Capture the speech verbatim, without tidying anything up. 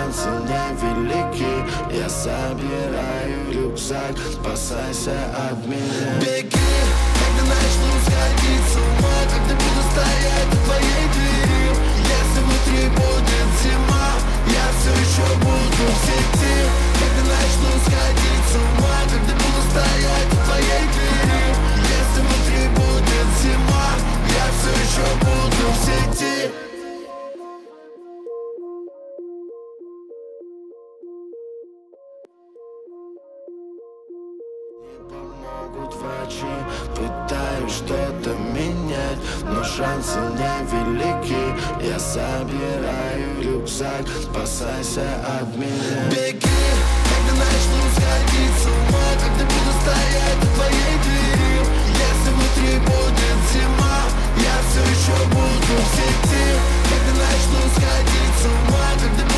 шансы невелики. Я собираю рюкзак, спасайся от меня. Беги, когда начну сходить с ума, когда буду стоять у твоей двери. Если внутри будет зима, я все еще буду в сети. Когда начну сходить с ума, когда буду стоять у твоей двери. Если внутри будет зима, я все еще буду в сети. Помогут врачи, пытаюсь что-то менять, но шансы невелики. Я собираю рюкзак, спасайся от меня. Беги, когда начну сходить с ума, когда буду стоять у твоей двери. Если внутри будет зима, я все еще буду в сети. Когда начну сходить с ума, когда